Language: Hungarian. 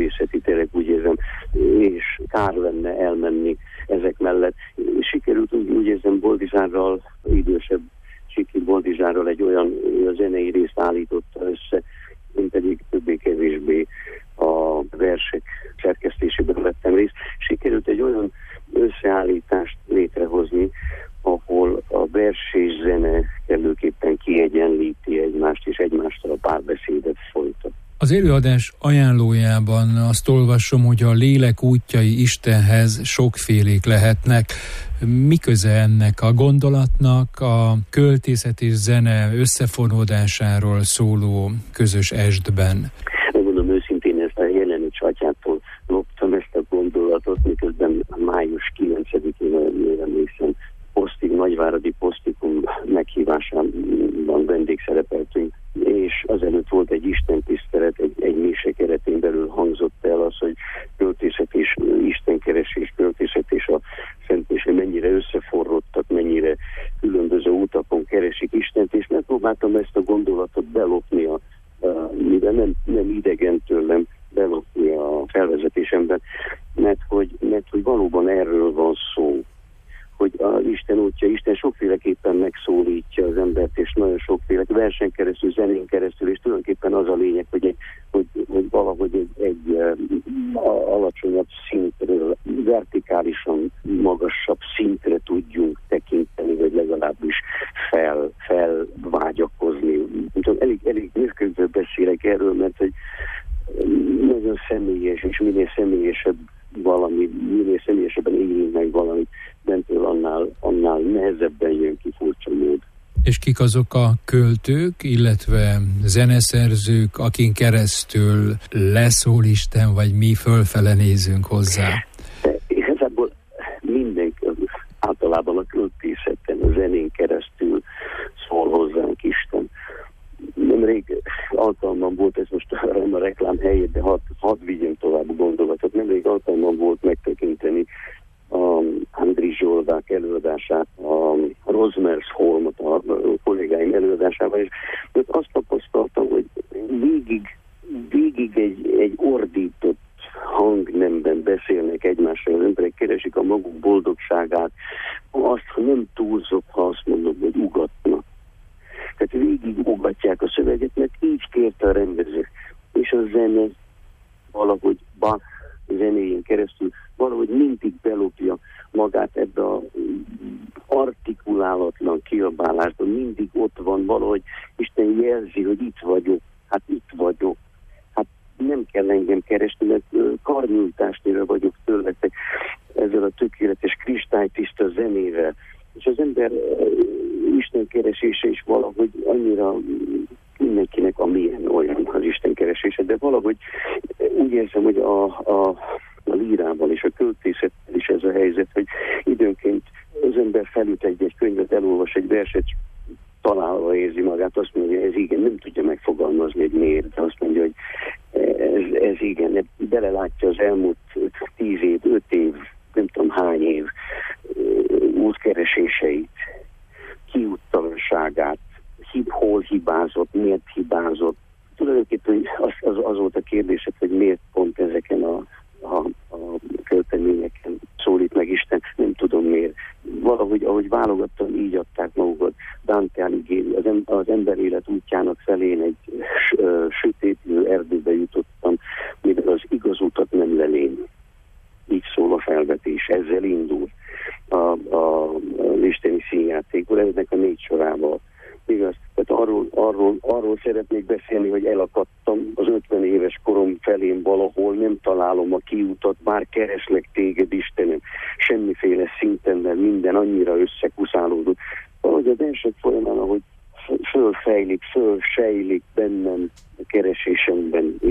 művészeti terek, úgy érzem, és kár lenne elmenni ezek mellett. Sikerült úgy érzem Boldizsárral, idősebb Siki Boldizsárral egy olyan zenei részt állította össze, én pedig többé-kevésbé a versek szerkesztésében vettem részt. Sikerült egy olyan összeállítást létrehozni, ahol a vers és zene kellőképpen kiegyenlíti egymást, és egymástól a párbeszédet folytat. Az előadás ajánlójában azt olvasom, hogy a lélek útjai Istenhez sokfélék lehetnek. Mi köze ennek a gondolatnak a költészet és zene összefonódásáról szóló közös estben? Megmondom őszintén, ezt a Jelenics atyától loptam ezt a gondolatot, miközben május 9-én emlékszem, Nagyváradi Posztikum meghívásában vendégszerepeltünk, és azelőtt volt egy istentisztelet, egy mise keretén belül hangzott el az, hogy költészet és istenkeresés, költészet és a szentmise mennyire összeforrodtak, mennyire különböző utakon keresik Istent, és megpróbáltam ezt a gondolatot belopni, mivel nem idegen tőlem, belopni a felvezetésemben, mert hogy valóban erről van szó, hogy az Isten útja, Isten sokféleképpen megszólítja az embert, és nagyon sokféle versen keresztül, zenén keresztül, és tulajdonképpen az a lényeg, hogy valahogy egy alacsonyabb szintről, vertikálisan magasabb szintre tudjunk tekinteni, vagy legalábbis felvágyakozni. Elég nélkülből beszélek erről, mert hogy nagyon személyes, és minél személyesebb valami, minél személyesebben élünk meg valamit, bentől annál nehezebben jön ki furcsa mód. És kik azok a költők, illetve zeneszerzők, akin keresztül leszól Isten, vagy mi fölfele nézünk hozzá? Igazából mindenki, általában a költészetben, a zenén keresztül szól hozzánk Isten. Nemrég alkalmam volt, ez most a reklám helyét, de hadd vigyem tovább a gondolatot. Nemrég alkalmam volt megtekinteni a Andris Zsoldák előadását, a Rosmers Holmot, a kollégáim előadásával, és azt tapasztaltam, hogy végig egy ordított hangnemben beszélnek egymással, az emberek keresik a maguk boldogságát, azt, ha nem túlzok, ha azt mondom, hogy ugatnak. Tehát végig ugatják a szöveget, mert így kérte a rendező. És a zene valahogy Bach zenéjén keresztül valahogy mindig belopja magát ebbe a artikulálatlan kiabálásban, mindig ott van valahogy, Isten jelzi, hogy itt vagyok, hát itt vagyok, hát nem kell engem keresni, mert karnyújtásnyira vagyok tőletek ezzel a tökéletes kristálytiszta zenével. És az ember Isten keresése is valahogy annyira mindenkinek amilyen olyan az Isten keresése, de valahogy úgy érzem, hogy a lírával és a költészettel is ez a helyzet, hogy időnként az ember felüt egy könyvet, elolvas egy verset, találva érzi magát, azt mondja, ez igen, nem tudja megfogalmazni, hogy miért, de azt mondja, hogy ez igen, belelátja az elmúlt 10 év, 5 év, nem tudom hány év útkereséseit, kiúttalanságát, hol hibázott, miért hibázott. Tulajdonképpen az volt a kérdés, hogy miért pont ezeken a költeményeken szólít meg Isten, nem tudom miért. Valahogy, ahogy válogattam, így adták magukat. Dante Alighieri, az ember élet útjának felén egy sötétlő erdőbe jutottam, mivel az igaz utat nem lelém. Így szól a felvetés, ezzel indul az isteni színjátékból, ennek a 4 sorával. Igaz? Tehát arról szeretnék beszélni, hogy elakadtam az 50 éves korom felén valahol, nem találom a kiutat, bár kereslek téged, Istenem, semmiféle szinten, mert minden annyira összekuszálódott. Valahogy a versek folyamán, ahogy fölfejlik, fölsejlik bennem a keresésemben